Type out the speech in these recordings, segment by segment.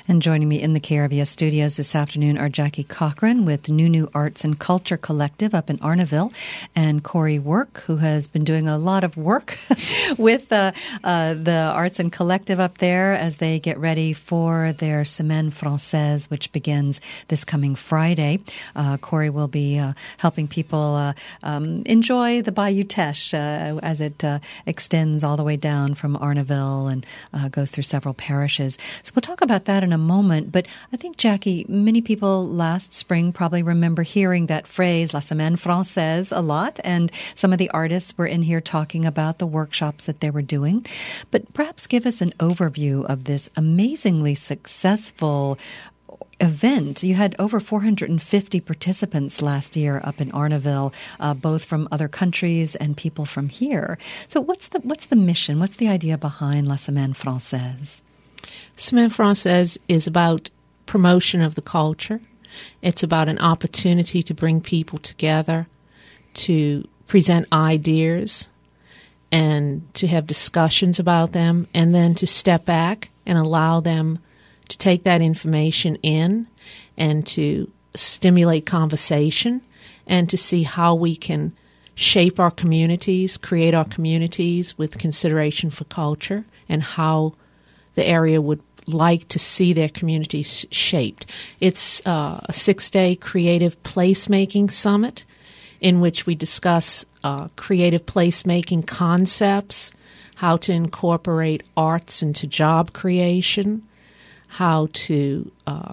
And joining me in the KRVS studios this afternoon are Jackie Cochran with Nunu Arts and Culture Collective up in Arnaville, and Corey Work, who has been doing a lot of work with the Arts and Collective up there as they get ready for their Semaine Française, which begins this coming Friday. Corey will be helping people enjoy the Bayou Teche as it extends all the way down from Arnaville and goes through several parishes. So we'll talk about that in a moment, but I think, Jackie, many people last spring probably remember hearing that phrase, La Semaine Française, a lot, and some of the artists were in here talking about the workshops that they were doing. But perhaps give us an overview of this amazingly successful event. You had over 450 participants last year up in Arnaville, both from other countries and people from here. So what's the mission? What's the idea behind La Semaine Française? Semaine Française is about promotion of the culture. It's about an opportunity to bring people together, to present ideas, and to have discussions about them, and then to step back and allow them to take that information in and to stimulate conversation and to see how we can shape our communities, create our communities with consideration for culture and how the area would like to see their communities shaped. It's a 6-day creative placemaking summit in which we discuss creative placemaking concepts, how to incorporate arts into job creation, how to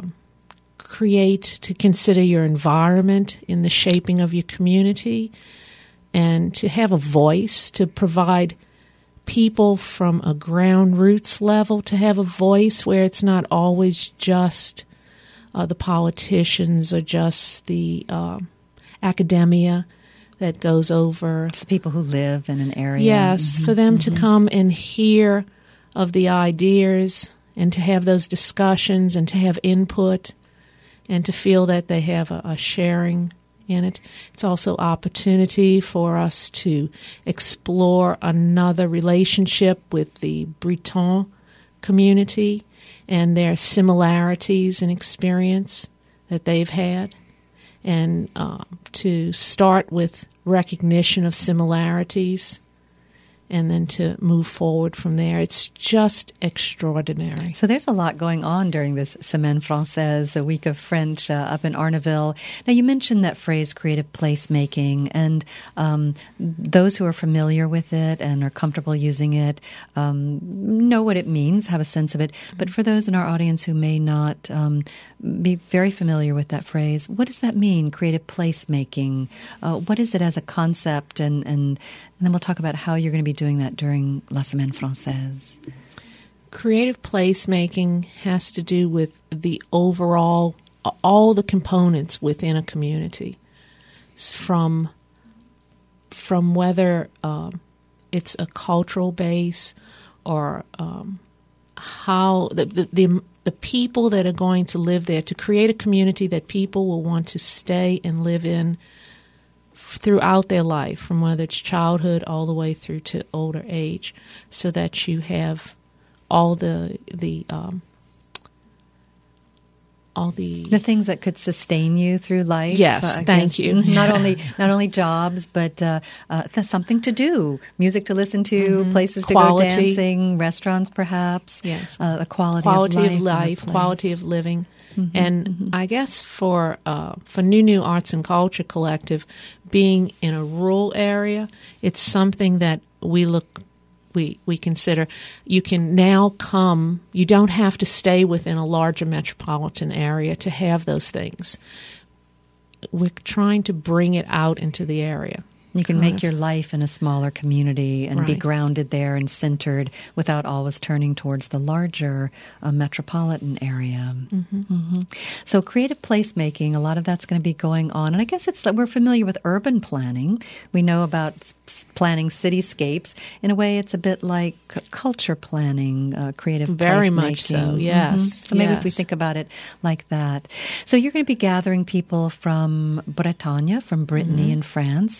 consider your environment in the shaping of your community, and to have a voice, to provide people from a ground roots level to have a voice where it's not always just the politicians or just the academia that goes over. It's the people who live in an area. Yes, for them to come and hear of the ideas and to have those discussions and to have input and to feel that they have a sharing in it. It's also opportunity for us to explore another relationship with the Breton community and their similarities and experience that they've had, and to start with recognition of similarities and then to move forward from there. It's just extraordinary. So there's a lot going on during this Semaine Française, the week of French up in Arnaville. Now, you mentioned that phrase, creative placemaking, and those who are familiar with it and are comfortable using it know what it means, have a sense of it. But for those in our audience who may not be very familiar with that phrase, what does that mean, creative placemaking? What is it as a concept? And then we'll talk about how you're going to be doing that during La Semaine Française. Creative placemaking has to do with the overall, all the components within a community, from whether it's a cultural base or how the people that are going to live there, to create a community that people will want to stay and live in throughout their life, from whether it's childhood all the way through to older age, so that you have all the things that could sustain you through life. Yes, thank you. Not only jobs, but something to do, music to listen to, places to go dancing, restaurants perhaps. Yes, a quality of life, quality of living. And I guess for Nunu Arts and Culture Collective, being in a rural area, it's something that we consider. You can now come. You don't have to stay within a larger metropolitan area to have those things. We're trying to bring it out into the area. You can make your life in a smaller community and be grounded there and centered without always turning towards the larger metropolitan area. So creative placemaking, a lot of that's going to be going on. And I guess it's that we're familiar with urban planning. We know about planning cityscapes. In a way, it's a bit like culture planning, creative placemaking. Very much so, yes. So maybe if we think about it like that. So you're going to be gathering people from Bretagne, from Brittany in France,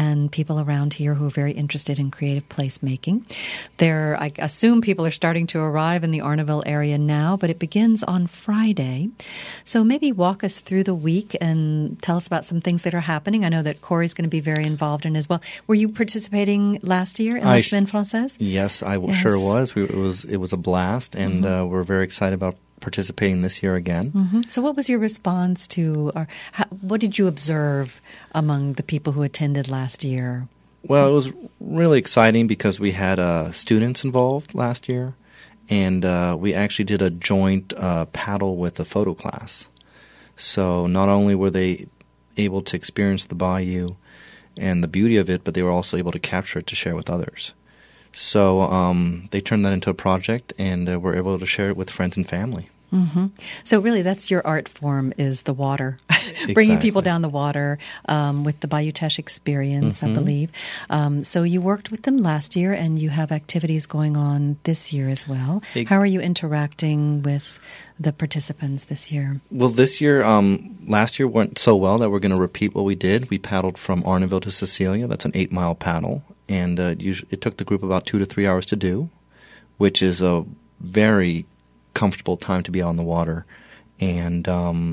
and people around here who are very interested in creative placemaking. I assume people are starting to arrive in the Arnaville area now, but it begins on Friday. So maybe walk us through the week and tell us about some things that are happening. I know that Corey's going to be very involved in as well. Were you participating last year in La Semaine Française? Yes, sure was. It was a blast, and we're very excited about participating this year again. Mm-hmm. So what was your response to, or what did you observe among the people who attended last year? Well, it was really exciting because we had students involved last year, and we actually did a joint paddle with a photo class. So not only were they able to experience the bayou and the beauty of it, but they were also able to capture it to share with others. So they turned that into a project, and we're able to share it with friends and family. Mm-hmm. So really that's your art form, is the water, bringing people down the water with the Bayou Teche experience, I believe. So you worked with them last year, and you have activities going on this year as well. How are you interacting with the participants this year? Well, this year, last year went so well that we're going to repeat what we did. We paddled from Arnaville to Cecilia. That's an 8-mile paddle. And it took the group about 2 to 3 hours to do, which is a very comfortable time to be on the water. And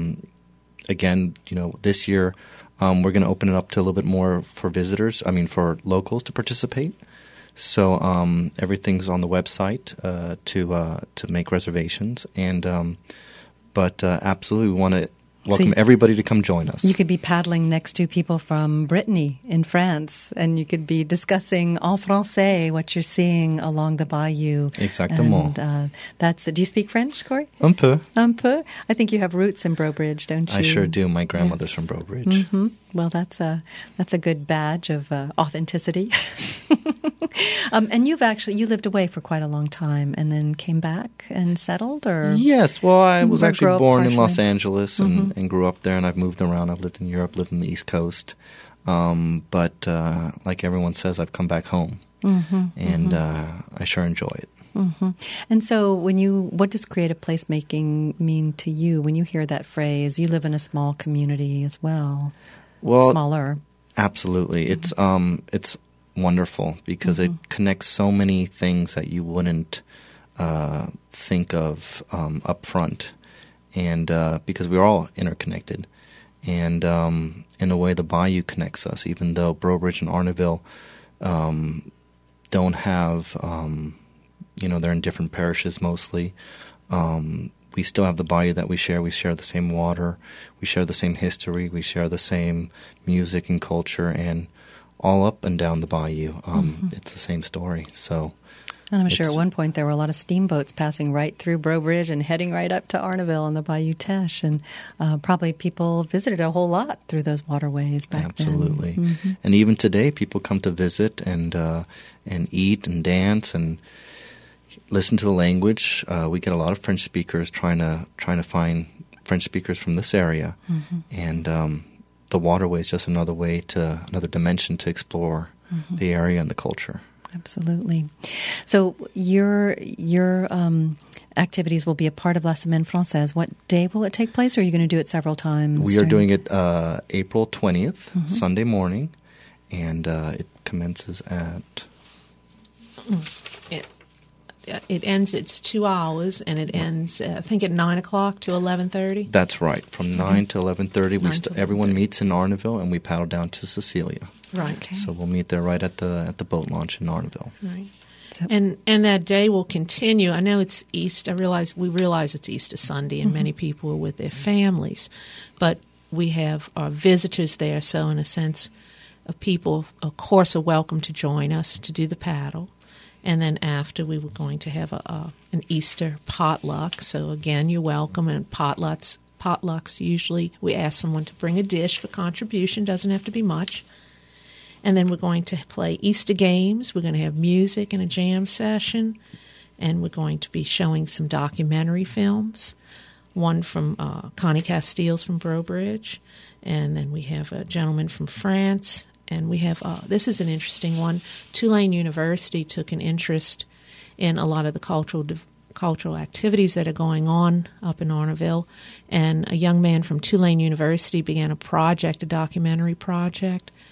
again, this year we're going to open it up to a little bit more for visitors. For locals to participate. So everything's on the website to make reservations. And but absolutely, we want to welcome everybody to come join us. You could be paddling next to people from Brittany in France, and you could be discussing en français what you're seeing along the bayou. Exactement. And do you speak French, Corey? Un peu. Un peu. I think you have roots in Brobridge, don't you? I sure do. My grandmother's from Brobridge. Mm-hmm. Well, that's a good badge of authenticity. And you lived away for quite a long time and then came back and settled, or? Yes. Well, I was actually born in Los Angeles and grew up there, and I've moved around. I've lived in Europe, lived in the East Coast. But like everyone says, I've come back home, and I sure enjoy it. Mm-hmm. And so what does creative placemaking mean to you when you hear that phrase? You live in a small community as well. Well, smaller. Absolutely. It's wonderful because it connects so many things that you wouldn't think of up front, and because we're all interconnected. And in a way, the bayou connects us, even though Brobridge and Arnaville don't have, they're in different parishes mostly. We still have the bayou that we share. We share the same water. We share the same history. We share the same music and culture, and all up and down the bayou, it's the same story. So, and I'm sure at one point there were a lot of steamboats passing right through Brobridge and heading right up to Arnaville on the Bayou Teche, and probably people visited a whole lot through those waterways back then. Absolutely. And even today, people come to visit and eat and dance and listen to the language. We get a lot of French speakers trying to find French speakers from this area, and the waterway is just another dimension to explore the area and the culture. Absolutely. So your activities will be a part of La Semaine Française. What day will it take place, or are you going to do it several times? We are doing it April 20th, Sunday morning, and it commences at... It ends, it's 2 hours, and it ends, I think, at 9 o'clock to 11:30. That's right. From 9 to 11:30, everyone meets in Arnaville, and we paddle down to Cecilia. Right. Okay. So we'll meet there right at the boat launch in Arnaville. Right. So, and that day will continue. I know it's Easter. We realize it's Easter Sunday, and many people are with their families. But we have our visitors there, so in a sense, people, of course, are welcome to join us to do the paddle. And then after, we were going to have an Easter potluck. So again, you're welcome. And potlucks usually we ask someone to bring a dish for contribution. Doesn't have to be much. And then we're going to play Easter games. We're going to have music and a jam session. And we're going to be showing some documentary films. One from Connie Castiles from Brobridge. And then we have a gentleman from France. And we have, this is an interesting one, Tulane University took an interest in a lot of the cultural activities that are going on up in Arnaville. And a young man from Tulane University began a documentary project,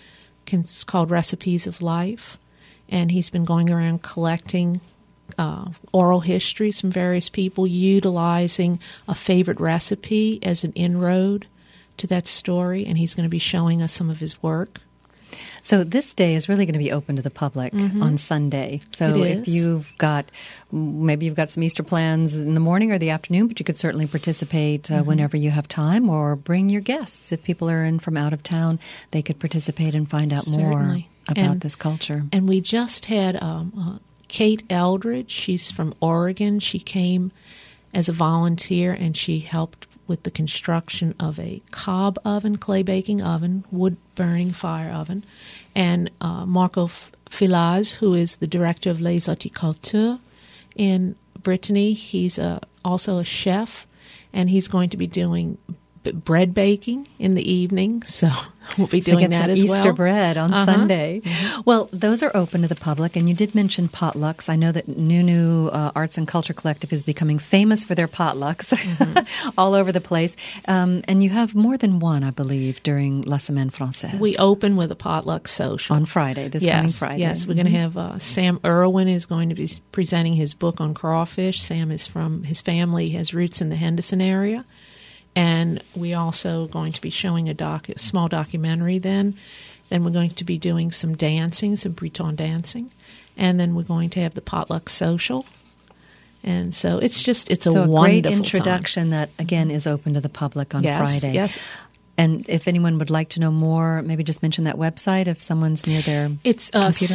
It's called Recipes of Life, and he's been going around collecting oral histories from various people, utilizing a favorite recipe as an inroad to that story, and he's going to be showing us some of his work. So this day is really going to be open to the public on Sunday. So if you've got some Easter plans in the morning or the afternoon, but you could certainly participate whenever you have time, or bring your guests. If people are in from out of town, they could participate and find out more about this culture. And we just had Kate Eldridge. She's from Oregon. She came as a volunteer, and she helped with the construction of a cob oven, clay baking oven, wood-burning fire oven. And Marco Filaz, who is the director of Les Horticulteurs in Brittany, he's also a chef, and he's going to be doing bread baking in the evening, so we'll be doing that as well. Easter bread on Sunday. Well, those are open to the public, and you did mention potlucks. I know that Nunu Arts and Culture Collective is becoming famous for their potlucks all over the place, and you have more than one, I believe, during La Semaine Française. We open with a potluck social. On Friday, coming Friday. Yes, we're going to have Sam Irwin is going to be presenting his book on crawfish. Sam is from, his family has roots in the Henderson area. And we're also going to be showing a small documentary then. Then we're going to be doing some dancing, some Breton dancing. And then we're going to have the potluck social. And so it's a wonderful great introduction time. That, again, is open to the public on Friday. Yes. And if anyone would like to know more, maybe just mention that website if someone's near their It's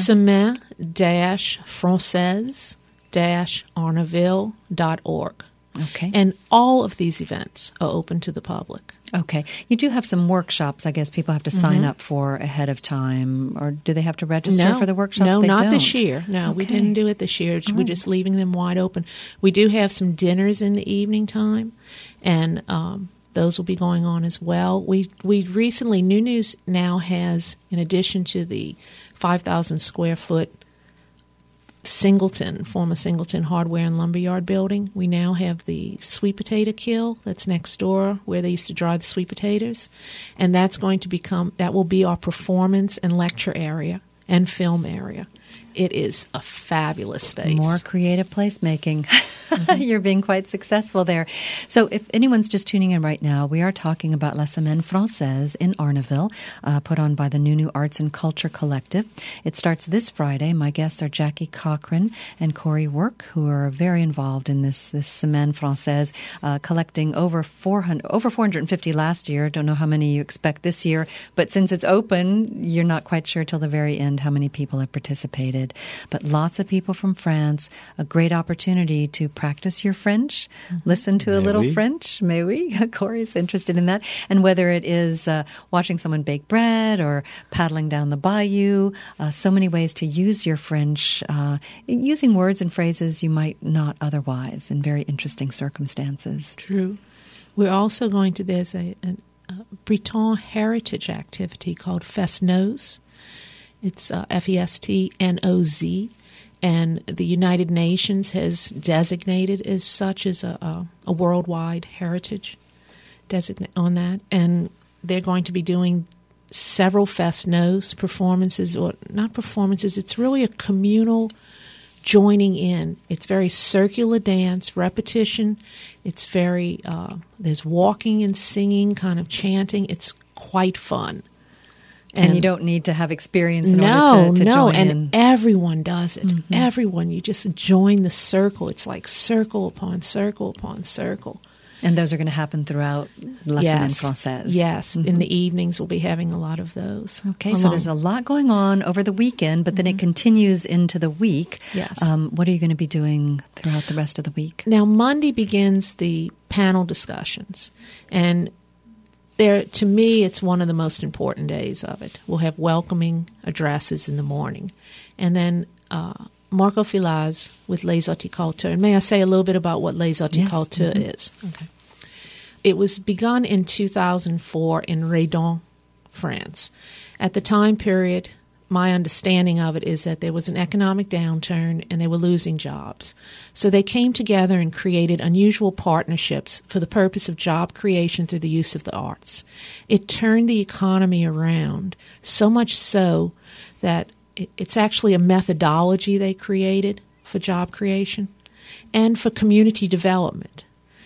semaine-française-arneville.org. Okay. And all of these events are open to the public. Okay. You do have some workshops, I guess people have to sign up for ahead of time, or do they have to register for the workshops? No, they not don't. This year. No, we didn't do it this year. We're just leaving them wide open. We do have some dinners in the evening time, and those will be going on as well. We recently, Nunu's now has, in addition to the 5,000 square foot former Singleton Hardware and Lumberyard building, we now have the sweet potato kill that's next door where they used to dry the sweet potatoes, and that will be our performance and lecture area and film area. It is a fabulous space. More creative placemaking. You're being quite successful there. So if anyone's just tuning in right now, we are talking about La Semaine Française in Arneville, put on by the Nunu Arts and Culture Collective. It starts this Friday. My guests are Jackie Cochran and Corey Work, who are very involved in this Semaine Française, collecting over 450 last year. Don't know how many you expect this year, but since it's open, you're not quite sure till the very end how many people have participated. But lots of people from France, a great opportunity to practice your French, listen to a little French. Mais oui, Corey's interested in that. And whether it is watching someone bake bread or paddling down the bayou, so many ways to use your French, using words and phrases you might not otherwise in very interesting circumstances. True. We're also there's a Breton heritage activity called Festnoz. It's Festnoz, and the United Nations has designated as such as a worldwide heritage on that. And they're going to be doing several Festnoz performances, or not performances, it's really a communal joining in. It's very circular dance, repetition. It's very, there's walking and singing, kind of chanting. It's quite fun. And you don't need to have experience in order to join in. And everyone does it. Everyone. You just join the circle. It's like circle upon circle upon circle. And those are going to happen throughout La Semaine Française. Yes. In the evenings, we'll be having a lot of those. Okay, so there's a lot going on over the weekend, but then it continues into the week. Yes. What are you going to be doing throughout the rest of the week? Now, Monday begins the panel discussions. And to me, it's one of the most important days of it. We'll have welcoming addresses in the morning. And then Marco Filaz with Les Horticulteurs. And may I say a little bit about what Les Horticulteurs is? Okay. It was begun in 2004 in Redon, France. At the time period, my understanding of it is that there was an economic downturn and they were losing jobs. So they came together and created unusual partnerships for the purpose of job creation through the use of the arts. It turned the economy around, so much so that it's actually a methodology they created for job creation and for community development.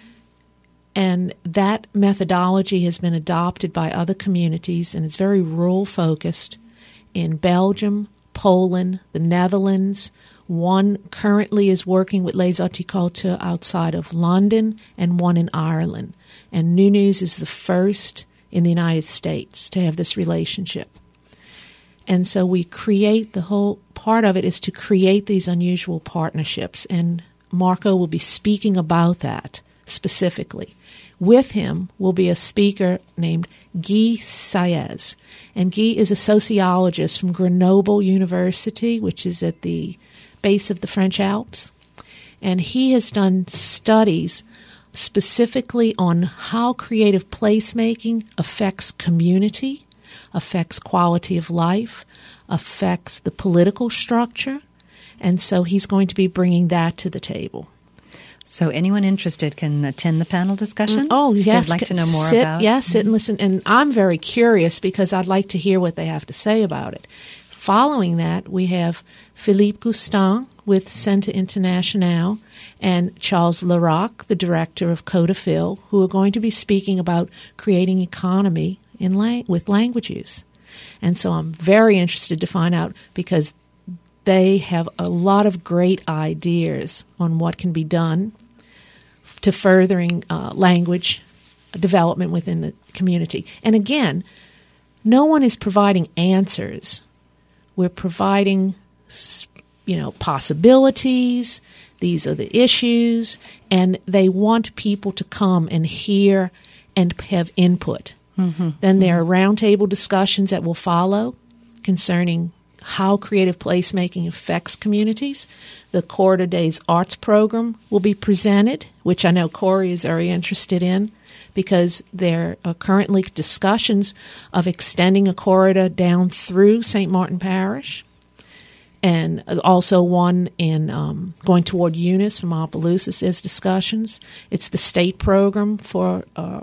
And that methodology has been adopted by other communities, and it's very rural-focused in Belgium, Poland, the Netherlands. One currently is working with Les Horticulteurs outside of London, and one in Ireland. And New News is the first in the United States to have this relationship. And so we create, the whole part of it is to create these unusual partnerships, and Marco will be speaking about that specifically. With him will be a speaker named Guy Saez. And Guy is a sociologist from Grenoble University, which is at the base of the French Alps. And he has done studies specifically on how creative placemaking affects community, affects quality of life, affects the political structure. And so he's going to be bringing that to the table. So anyone interested can attend the panel discussion? Oh, yes. They'd like to know more about it? Yes, sit and listen. And I'm very curious because I'd like to hear what they have to say about it. Following that, we have Philippe Gustin with Centre International and Charles Larac, the director of Codafil, who are going to be speaking about creating economy with language use. And so I'm very interested to find out because they have a lot of great ideas on what can be done to furthering language development within the community. And again, no one is providing answers. We're providing, possibilities. These are the issues, and they want people to come and hear and have input. Mm-hmm. Then there are roundtable discussions that will follow concerning how creative placemaking affects communities. The Corridor Days Arts Program will be presented, which I know Corey is very interested in, because there are currently discussions of extending a corridor down through St. Martin Parish, and also one in going toward Eunice from Opelousas. There's discussions. It's the state program for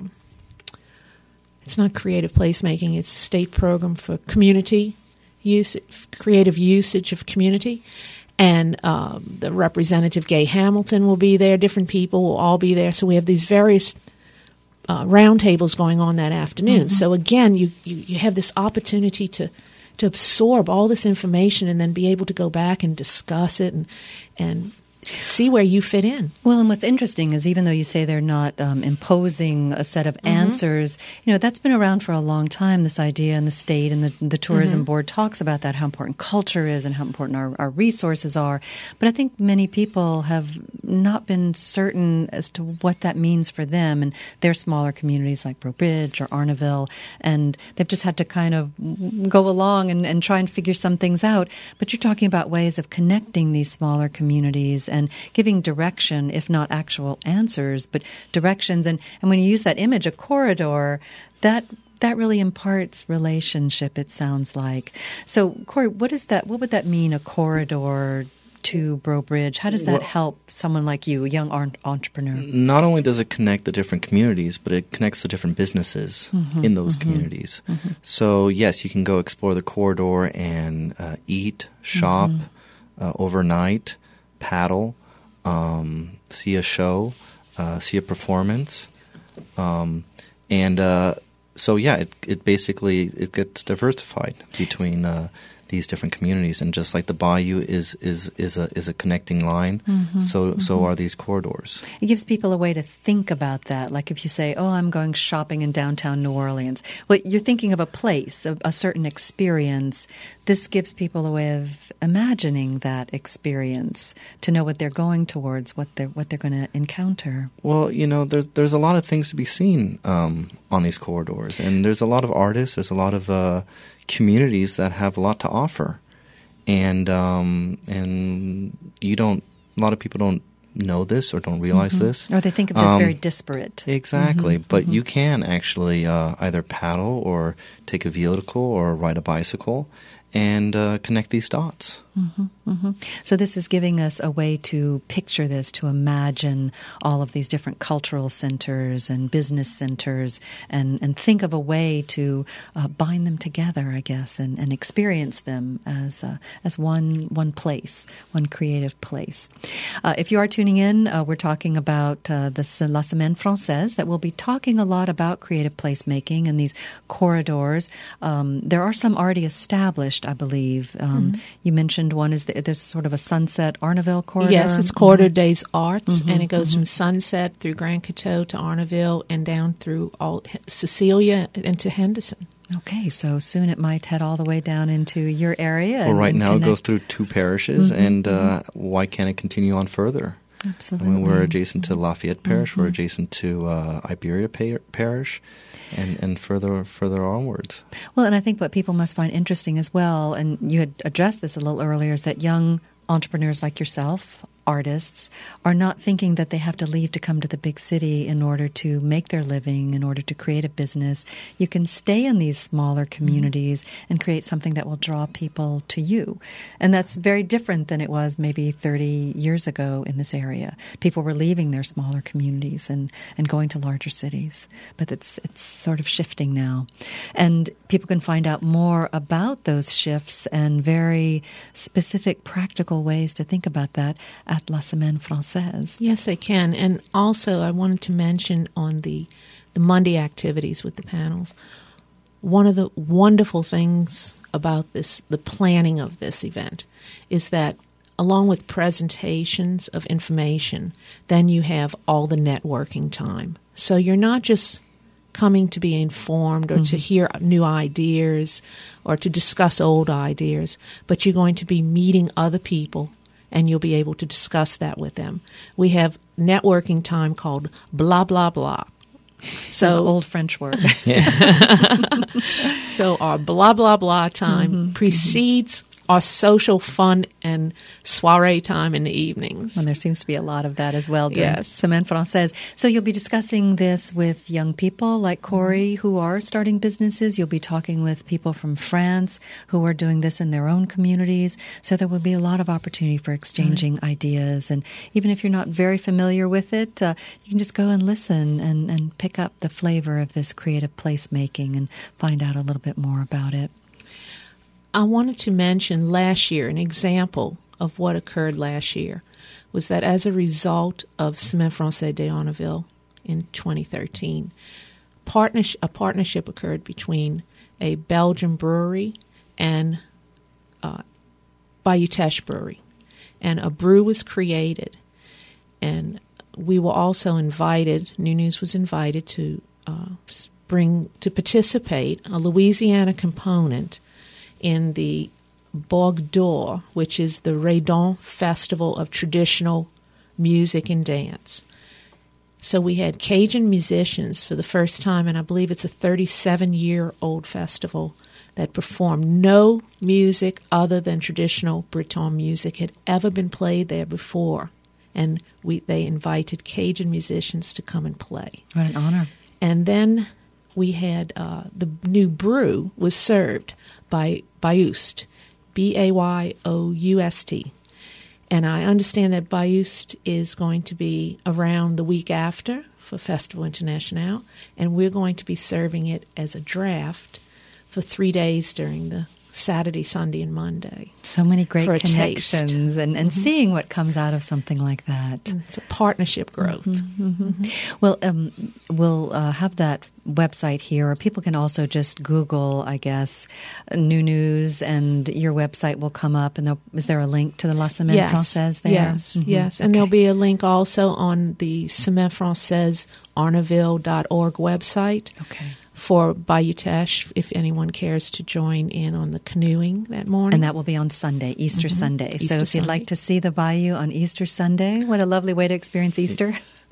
it's not creative placemaking, it's a state program for community use, creative usage of community. And the representative Gay Hamilton will be there. Different people will all be there. So we have these various roundtables going on that afternoon. Mm-hmm. So again, you have this opportunity to absorb all this information and then be able to go back and discuss it and see where you fit in. Well, and what's interesting is even though you say they're not imposing a set of answers, that's been around for a long time, this idea, and the state and the tourism board talks about that, how important culture is and how important our resources are. But I think many people have not been certain as to what that means for them and their smaller communities like Breaux Bridge or Arnaville, and they've just had to kind of go along and try and figure some things out. But you're talking about ways of connecting these smaller communities and giving direction, if not actual answers, but directions. And when you use that image, a corridor, that really imparts relationship, it sounds like. So, Corey, what would that mean, a corridor to Breaux Bridge? How does that help someone like you, a young entrepreneur? Not only does it connect the different communities, but it connects the different businesses in those communities. Mm-hmm. So, yes, you can go explore the corridor and eat, shop, overnight, paddle, see a show, see a performance, so yeah, it basically gets diversified between these different communities, and just like the bayou is a connecting line, so are these corridors. It gives people a way to think about that. Like if you say, "Oh, I'm going shopping in downtown New Orleans," well, you're thinking of a place, a certain experience. This gives people a way of imagining that experience, to know what they're going towards, what they're going to encounter. Well, there's a lot of things to be seen on these corridors, and there's a lot of artists, there's a lot of communities that have a lot to offer, and a lot of people don't know this or don't realize this, or they think of this very disparate. Exactly, but you can actually either paddle or take a vehicle or ride a bicycle and connect these dots. Mm-hmm, mm-hmm. So this is giving us a way to picture this, to imagine all of these different cultural centers and business centers, and think of a way to bind them together, I guess, and experience them as one place, one creative place. If you are tuning in, we're talking about the La Semaine Française, that we'll be talking a lot about creative placemaking and these corridors. There are some already established, I believe. You mentioned one is there's sort of a Sunset Arneville corridor. Yes, it's Corridor des Arts, and it goes from Sunset through Grand Coteau to Arneville and down through all Cecilia and to Henderson. Okay, so soon it might head all the way down into your area. Well, right now it goes through 2 parishes, and why can't it continue on further? Absolutely. I mean, we're adjacent to Lafayette Parish, we're adjacent to Iberia Parish, and further onwards. Well, and I think what people must find interesting as well, and you had addressed this a little earlier, is that young entrepreneurs like yourself, artists, are not thinking that they have to leave to come to the big city in order to make their living, in order to create a business. You can stay in these smaller communities and create something that will draw people to you. And that's very different than it was maybe 30 years ago in this area. People were leaving their smaller communities and going to larger cities. But it's sort of shifting now. And people can find out more about those shifts and very specific practical ways to think about that at La Semaine Française. Yes, they can. And also, I wanted to mention on the Monday activities with the panels, one of the wonderful things about this, the planning of this event, is that along with presentations of information, then you have all the networking time. So you're not just coming to be informed or to hear new ideas or to discuss old ideas, but you're going to be meeting other people, and you'll be able to discuss that with them. We have networking time called blah, blah, blah. So an old French word. So our blah, blah, blah time precedes our social fun and soiree time in the evenings. And there seems to be a lot of that as well during Yes. Semaine Française. So you'll be discussing this with young people like Corey who are starting businesses. You'll be talking with people from France who are doing this in their own communities. So there will be a lot of opportunity for exchanging ideas. And even if you're not very familiar with it, you can just go and listen and pick up the flavor of this creative placemaking and find out a little bit more about it. I wanted to mention last year, an example of what occurred last year was that as a result of Semaine Française de Arneville in 2013, a partnership occurred between a Belgian brewery and Bayou Teche Brewery. And a brew was created. And we were also invited, New News was invited to participate, a Louisiana component, in the Bogue d'Or, which is the Redon Festival of Traditional Music and Dance. So we had Cajun musicians for the first time, and I believe it's a 37-year-old festival that performed. No music other than traditional Breton music had ever been played there before, and they invited Cajun musicians to come and play. What an honor. And then we had the new brew was served by Bayoust, Bayoust. And I understand that Bayoust is going to be around the week after for Festival International, and we're going to be serving it as a draft for 3 days during the Saturday, Sunday, and Monday. So many great for a connections and seeing what comes out of something like that. It's a partnership growth. Well, we'll have that website here, or people can also just Google, I guess, New News, and your website will come up. And is there a link to the La Semaine Française there? Yes, yes. And there'll be a link also on the Semaine Française Arneville.org website. Okay. For Bayou Teche, if anyone cares to join in on the canoeing that morning. And that will be on Sunday, Easter Sunday. Easter so if you'd Sunday. like to see the bayou on Easter Sunday, what a lovely way to experience Easter.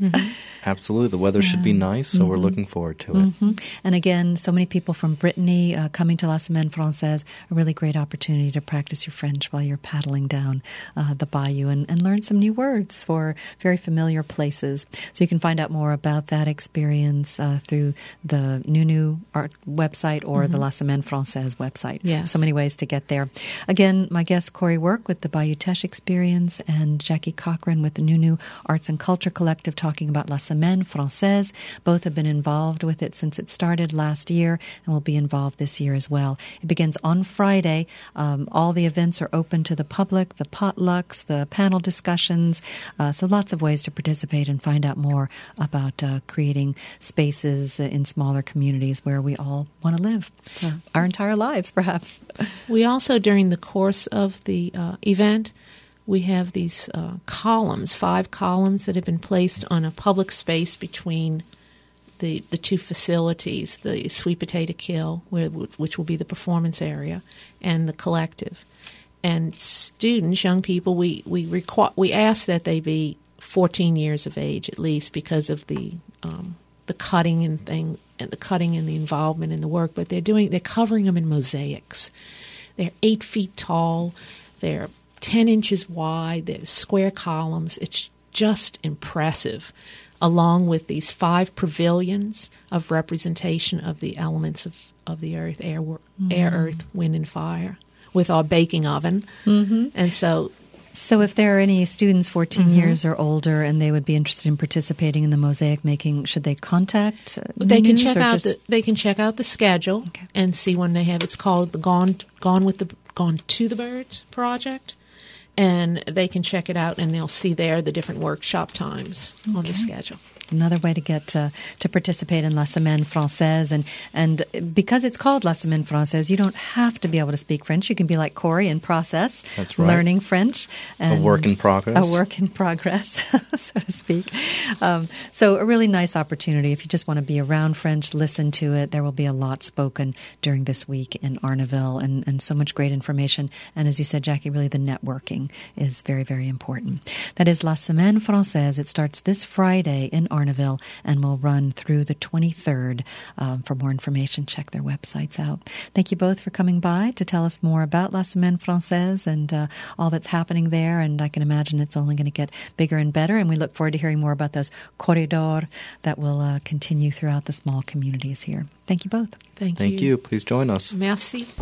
Absolutely. The weather should be nice, so we're looking forward to it. And again, so many people from Brittany coming to La Semaine Française, a really great opportunity to practice your French while you're paddling down the bayou and learn some new words for very familiar places. So you can find out more about that experience through the Nunu Art website or the La Semaine Française website. Yes. So many ways to get there. Again, my guest Corey Work with the Bayou Teche experience and Jackie Cochran with the Nunu Arts and Culture Collective talking about La Semaine Française. Both have been involved with it since it started last year and will be involved this year as well. It begins on Friday. All the events are open to the public, the potlucks, the panel discussions. So lots of ways to participate and find out more about creating spaces in smaller communities where we all want to live for our entire lives, perhaps. We also, during the course of the event, we have these columns, 5 columns that have been placed on a public space between the 2 facilities, the Sweet Potato Kill, which will be the performance area, and the collective. And students, young people, we ask that they be 14 years of age at least because of the cutting and the cutting and the involvement in the work. But they're covering them in mosaics. They're 8 feet tall. They're 10 inches wide. They're square columns. It's just impressive, along with these 5 pavilions of representation of the elements of the earth, air, earth, wind, and fire, with our baking oven. And so if there are any students 14 years or older and they would be interested in participating in the mosaic making, should they contact they can check out they can check out the schedule and see when they have. It's called the Gone to the Birds project, and they can check it out and they'll see there the different workshop times on the schedule. Another way to get to participate in La Semaine Française. And because it's called La Semaine Française, you don't have to be able to speak French. You can be like Corey in process, That's right. learning French. And a work in progress. A work in progress, so to speak. So a really nice opportunity. If you just want to be around French, listen to it. There will be a lot spoken during this week in Arneville and so much great information. And as you said, Jackie, really the networking is very, very important. That is La Semaine Française. It starts this Friday in Arneville and will run through the 23rd. For more information, check their websites out. Thank you both for coming by to tell us more about La Semaine Française and all that's happening there. And I can imagine it's only going to get bigger and better. And we look forward to hearing more about those corridors that will continue throughout the small communities here. Thank you both. Thank you. Please join us. Merci.